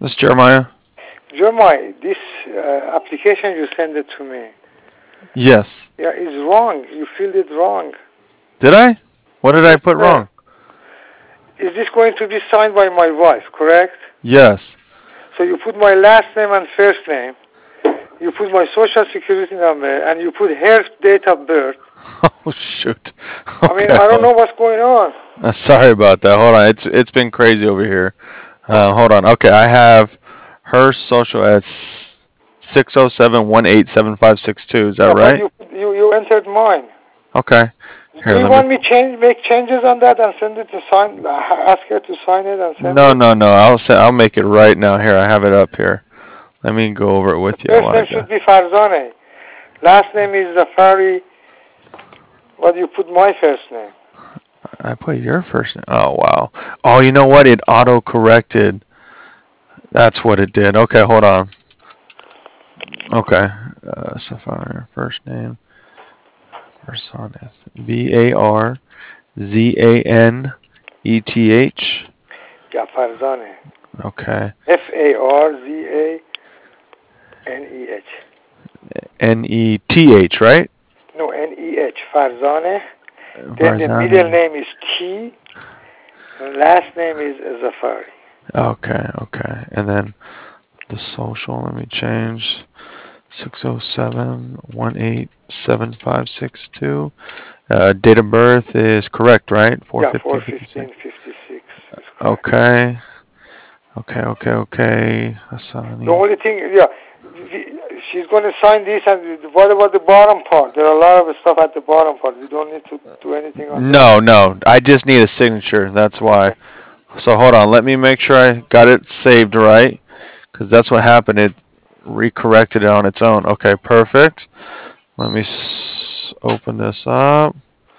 That's Jeremiah. Jeremiah, this application you sent it to me, Yes. yeah, is wrong. You filled it wrong. Did I? What did I Yes, put sir. wrong? Is this going to be signed by my wife, correct? Yes. So you put my last name and first name, you put my social security number, and you put her date of birth. Oh shoot. I mean, Okay. I don't know what's going on. Sorry about that. Hold on. It's been crazy over here. Hold on. Okay, I have her social as 607187562. Is that Yeah, but right? you entered mine. Okay. Here, Do you let me. want me make changes on that and send it to sign? Ask her to sign it and send No, it. no, no. I'll make it right now. Here, I have it up here. Let me go over it with you First while I name go. should be Farzane. Last name is Zafari. But you put my first name. I put your first name. Oh wow. Oh, you know what? It auto corrected. That's what it did. Okay, hold on. Okay. Safari, first name. Barzaneth. Barzaneth. Yeah, Farzane. Okay. Farzaneh. Neth, right? No, Neh. Farzane. Then the middle Barzani. name is T. And last name is Zafari. Okay, okay. And then the social, let me change. 607187562. Date of birth is correct, right? Yeah, 41556. 41556 is correct. Okay. Okay. The Hassani. only thing, yeah, she's going to sign this, and what about the bottom part? There are a lot of stuff at the bottom part. We don't need to do anything on that. No, no. I just need a signature. That's Okay. why. So hold on. Let me make sure I got it saved right. Because that's what happened. It recorrected it on its own. Okay, perfect. Let me open this up.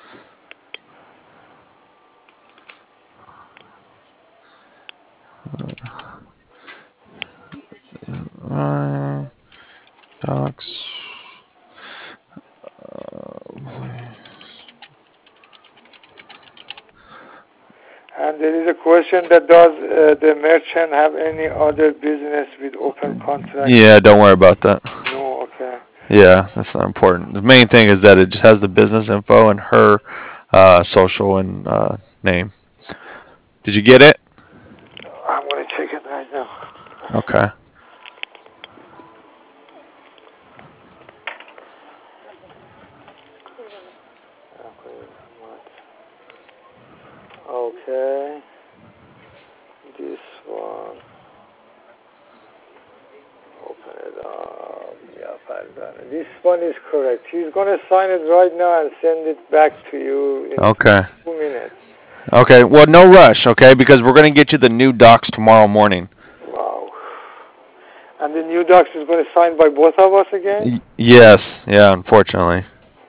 Docs. And there is a question that does the merchant have any other business with open contract? Yeah, don't worry about that. No, okay. Yeah, that's not important. The main thing is that it just has the business info and her social and name. Did you get it? I'm going to check it right now. Okay. Okay, this one, open it up. Yeah, Farzana. This one is correct. He's going to sign it right now and send it back to you in Okay. 2 minutes. Okay. Well, no rush, okay? Because we're going to get you the new docs tomorrow morning. Wow. And the new docs is going to sign by both of us again? Yes. Yeah, unfortunately.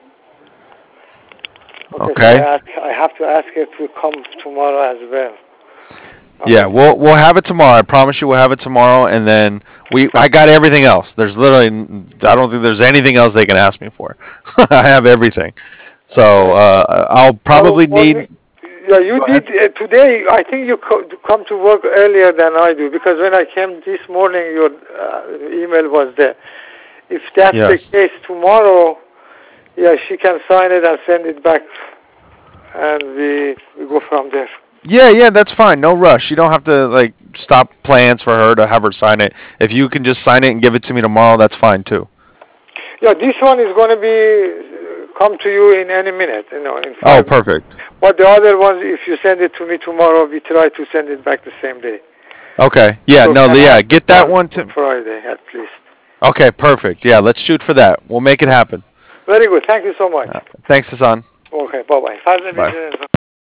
Okay, so Okay. I have to ask her to come tomorrow as well. Yeah, Okay. we'll have it tomorrow. I promise you we'll have it tomorrow and then I got everything else. There's literally I don't think there's anything else they can ask me for. I have everything. So, Okay. I'll Tomorrow probably morning. need Yeah, you Go did ahead. today. I think you come to work earlier than I do because when I came this morning, your email was there. If that's the Yes. case tomorrow, yeah, she can sign it and send it back, and we go from there. Yeah, that's fine. No rush. You don't have to like stop plans for her to have her sign it. If you can just sign it and give it to me tomorrow, that's fine too. Yeah, this one is going to be come to you in any minute, in Oh, 5 minutes. perfect. But the other ones, if you send it to me tomorrow, we try to send it back the same day. Okay. Yeah, So no, can yeah, have it get that one on to Friday at least. Okay, perfect. Yeah, let's shoot for that. We'll make it happen. Very good. Thank you so much. Thanks, Hassan. Okay, bye-bye. Fazla Bye. business.